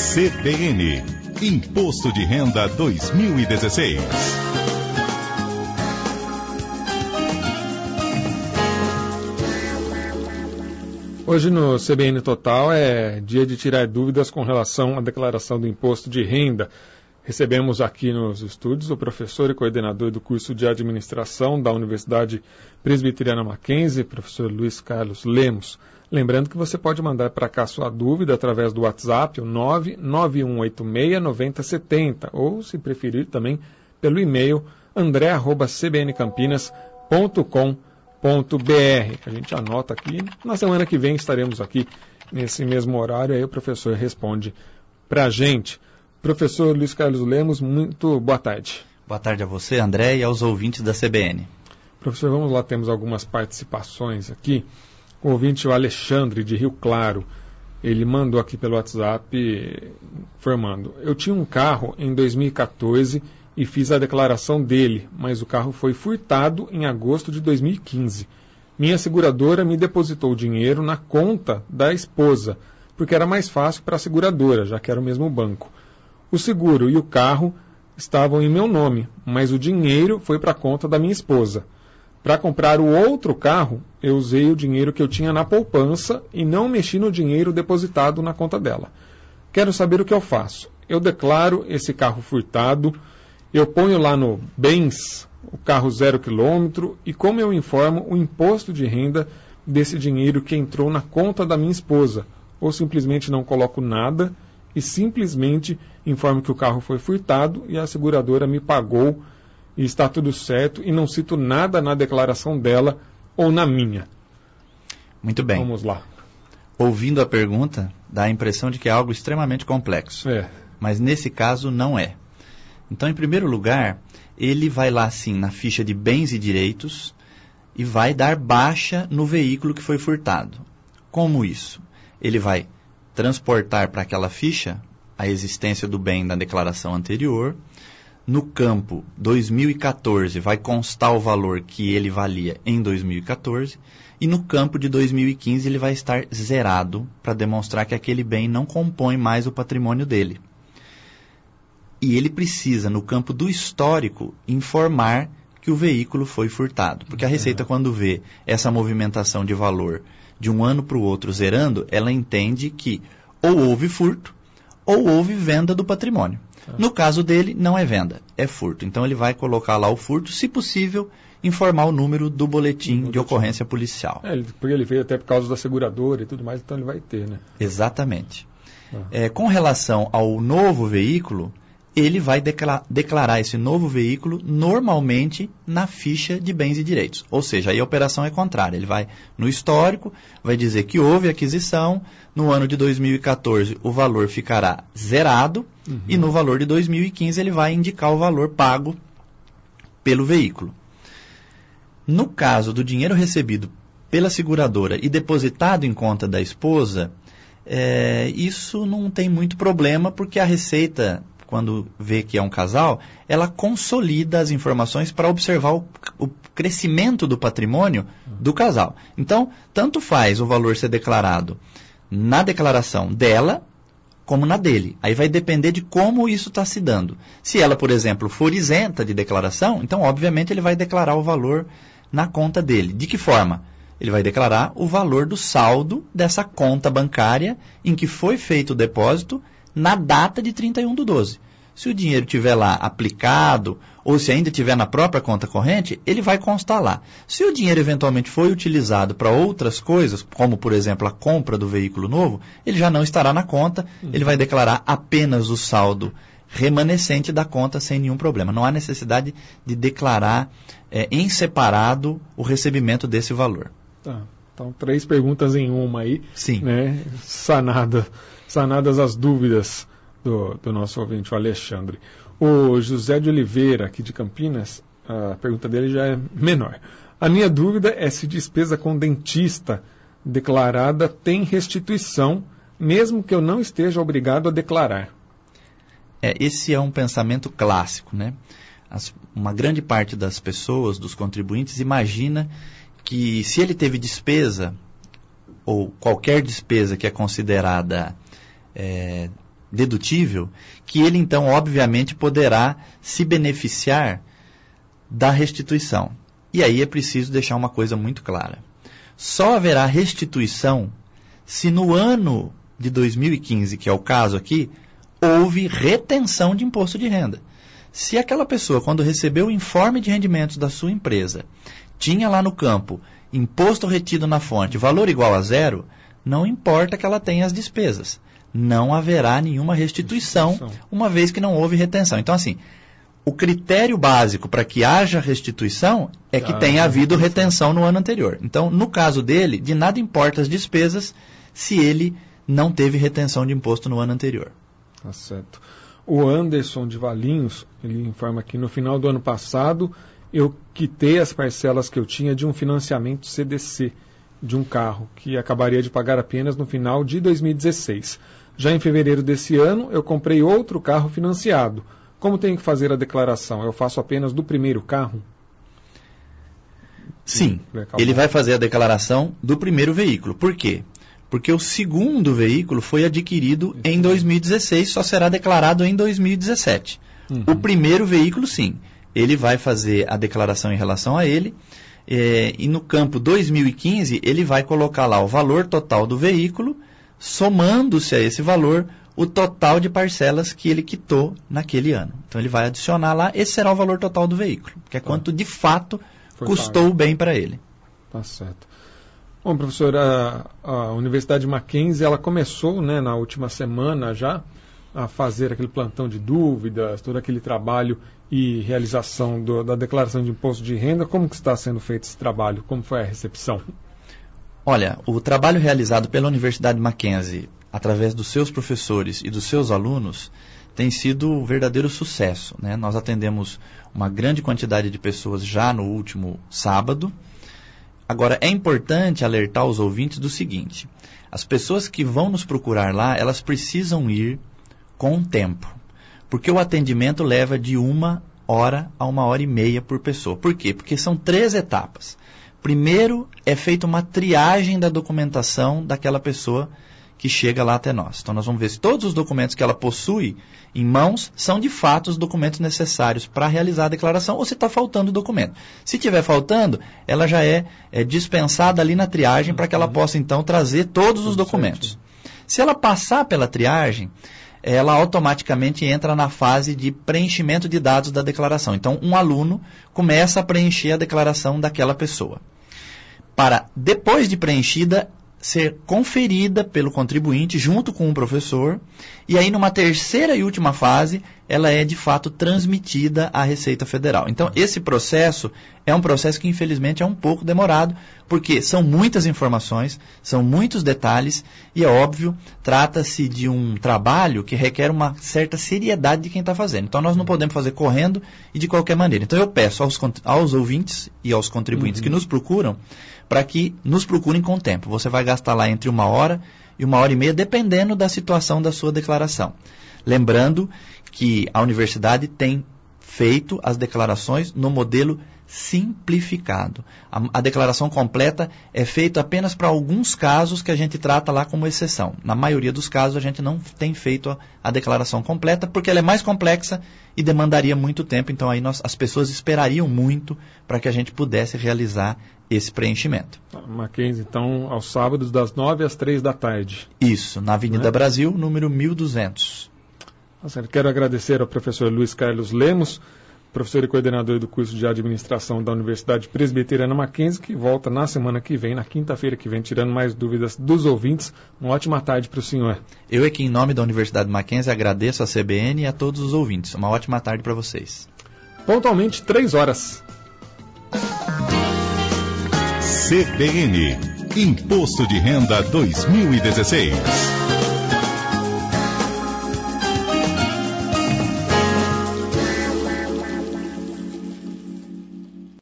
CBN, Imposto de Renda 2016. Hoje no CBN Total é dia de tirar dúvidas com relação à declaração do imposto de renda. Recebemos aqui nos estúdios o professor e coordenador do curso de administração da Universidade Presbiteriana Mackenzie, professor Luiz Carlos Lemos. Lembrando que você pode mandar para cá sua dúvida através do WhatsApp, o 991869070, ou, se preferir, também pelo e-mail andré@cbncampinas.com.br. A gente anota aqui. Na semana que vem estaremos aqui nesse mesmo horário, aí o professor responde para a gente. Professor Luiz Carlos Lemos, muito boa tarde. Boa tarde a você, André, e aos ouvintes da CBN. Professor, vamos lá, temos algumas participações aqui. O ouvinte, o Alexandre, de Rio Claro, ele mandou aqui pelo WhatsApp informando: eu tinha um carro em 2014 e fiz a declaração dele, mas o carro foi furtado em agosto de 2015. Minha seguradora me depositou o dinheiro na conta da esposa, porque era mais fácil para a seguradora, já que era o mesmo banco. O seguro e o carro estavam em meu nome, mas o dinheiro foi para a conta da minha esposa. Para comprar o outro carro, eu usei o dinheiro que eu tinha na poupança e não mexi no dinheiro depositado na conta dela. Quero saber o que eu faço. Eu declaro esse carro furtado, eu ponho lá no bens o carro 0 km e como eu informo o imposto de renda desse dinheiro que entrou na conta da minha esposa, ou simplesmente não coloco nada e simplesmente informo que o carro foi furtado e a seguradora me pagou e está tudo certo e não cito nada na declaração dela ou na minha. Muito bem. Vamos lá. Ouvindo a pergunta, dá a impressão de que é algo extremamente complexo. Mas nesse caso não é. Então, em primeiro lugar, ele vai lá sim na ficha de bens e direitos e vai dar baixa no veículo que foi furtado. Como isso? Ele vai transportar para aquela ficha a existência do bem na declaração anterior. No campo 2014 vai constar o valor que ele valia em 2014 e no campo de 2015 ele vai estar zerado para demonstrar que aquele bem não compõe mais o patrimônio dele. E ele precisa, no campo do histórico, informar que o veículo foi furtado. Porque a Receita, quando vê essa movimentação de valor de um ano para o outro zerando, ela entende que ou houve furto ou houve venda do patrimônio. No caso dele, não é venda, é furto. Então, ele vai colocar lá o furto, se possível, informar o número do boletim de ocorrência policial. Porque ele veio até por causa da seguradora e tudo mais, então ele vai ter, né? Exatamente. Com relação ao novo veículo, ele vai declarar esse novo veículo normalmente na ficha de bens e direitos. Ou seja, aí a operação é contrária. Ele vai no histórico, vai dizer que houve aquisição, no ano de 2014 o valor ficará zerado, e no valor de 2015 ele vai indicar o valor pago pelo veículo. No caso do dinheiro recebido pela seguradora e depositado em conta da esposa, isso não tem muito problema, porque a Receita, quando vê que é um casal, ela consolida as informações para observar o crescimento do patrimônio do casal. Então, tanto faz o valor ser declarado na declaração dela, como na dele. Aí vai depender de como isso está se dando. Se ela, por exemplo, for isenta de declaração, então, obviamente, ele vai declarar o valor na conta dele. De que forma? Ele vai declarar o valor do saldo dessa conta bancária em que foi feito o depósito na data de 31/12. Se o dinheiro estiver lá aplicado, ou se ainda estiver na própria conta corrente, ele vai constar lá. Se o dinheiro eventualmente foi utilizado para outras coisas, como, por exemplo, a compra do veículo novo, ele já não estará na conta, ele vai declarar apenas o saldo remanescente da conta sem nenhum problema. Não há necessidade de declarar em separado o recebimento desse valor. Então, 3 perguntas em uma aí. Sim. Né? Sanadas as dúvidas do nosso ouvinte, o Alexandre. O José de Oliveira, aqui de Campinas, a pergunta dele já é menor. A minha dúvida é se despesa com dentista declarada tem restituição, mesmo que eu não esteja obrigado a declarar. Esse é um pensamento clássico, né? Uma grande parte das pessoas, dos contribuintes, imagina que se ele teve despesa, ou qualquer despesa que é considerada dedutível, que ele então, obviamente, poderá se beneficiar da restituição. E aí é preciso deixar uma coisa muito clara. Só haverá restituição se no ano de 2015, que é o caso aqui, houve retenção de imposto de renda. Se aquela pessoa, quando recebeu o informe de rendimentos da sua empresa, tinha lá no campo imposto retido na fonte, valor igual a zero, não importa que ela tenha as despesas. Não haverá nenhuma restituição, uma vez que não houve retenção. Então, assim, o critério básico para que haja restituição é que tenha havido retenção no ano anterior. Então, no caso dele, de nada importa as despesas se ele não teve retenção de imposto no ano anterior. Tá certo. O Anderson de Valinhos, ele informa que no final do ano passado eu quitei as parcelas que eu tinha de um financiamento CDC de um carro, que acabaria de pagar apenas no final de 2016. Já em fevereiro desse ano, eu comprei outro carro financiado. Como tenho que fazer a declaração? Eu faço apenas do primeiro carro? Sim, ele vai fazer a declaração do primeiro veículo. Por quê? Porque o segundo veículo foi adquirido em 2016, só será declarado em 2017. O primeiro veículo, sim, ele vai fazer a declaração em relação a ele, e no campo 2015, ele vai colocar lá o valor total do veículo, somando-se a esse valor o total de parcelas que ele quitou naquele ano. Então, ele vai adicionar lá, esse será o valor total do veículo, que é quanto de fato custou o bem para ele. Tá certo. Bom, professor, a Universidade Mackenzie, ela começou, né, na última semana já a fazer aquele plantão de dúvidas, todo aquele trabalho e realização da declaração de imposto de renda. Como que está sendo feito esse trabalho? Como foi a recepção? Olha, o trabalho realizado pela Universidade Mackenzie, através dos seus professores e dos seus alunos, tem sido um verdadeiro sucesso, né? Nós atendemos uma grande quantidade de pessoas já no último sábado. Agora, é importante alertar os ouvintes do seguinte: as pessoas que vão nos procurar lá, elas precisam ir com tempo, porque o atendimento leva de 1 hora a 1h30 por pessoa. Por quê? Porque são 3 etapas. Primeiro, é feita uma triagem da documentação daquela pessoa que chega lá até nós. Então, nós vamos ver se todos os documentos que ela possui em mãos são, de fato, os documentos necessários para realizar a declaração, ou se está faltando o documento. Se estiver faltando, ela já é dispensada ali na triagem para que ela possa, então, trazer todos os documentos. Se ela passar pela triagem, ela automaticamente entra na fase de preenchimento de dados da declaração. Então, um aluno começa a preencher a declaração daquela pessoa. Para, depois de preenchida, ser conferida pelo contribuinte junto com o professor, e aí numa terceira e última fase, ela é de fato transmitida à Receita Federal. Então, esse processo é um processo que infelizmente é um pouco demorado, porque são muitas informações, são muitos detalhes, e é óbvio, trata-se de um trabalho que requer uma certa seriedade de quem está fazendo. Então, nós não podemos fazer correndo e de qualquer maneira. Então, eu peço aos ouvintes e aos contribuintes que nos procuram, para que nos procurem com tempo. Você vai gastar lá entre 1 hora e 1h30, dependendo da situação da sua declaração. Lembrando que a universidade tem feito as declarações no modelo simplificado. A declaração completa é feita apenas para alguns casos que a gente trata lá como exceção. Na maioria dos casos, a gente não tem feito a declaração completa, porque ela é mais complexa e demandaria muito tempo. Então, aí as pessoas esperariam muito para que a gente pudesse realizar esse preenchimento. Mackenzie, então, aos sábados, das 9 às 3 da tarde. Isso, na Avenida Brasil, número 1200. Quero agradecer ao professor Luiz Carlos Lemos, professor e coordenador do curso de administração da Universidade Presbiteriana Mackenzie, que volta na semana que vem, na quinta-feira que vem, tirando mais dúvidas dos ouvintes. Uma ótima tarde para o senhor. Eu aqui, em nome da Universidade Mackenzie, agradeço a CBN e a todos os ouvintes. Uma ótima tarde para vocês. Pontualmente, 3 horas. CBN, Imposto de Renda 2016.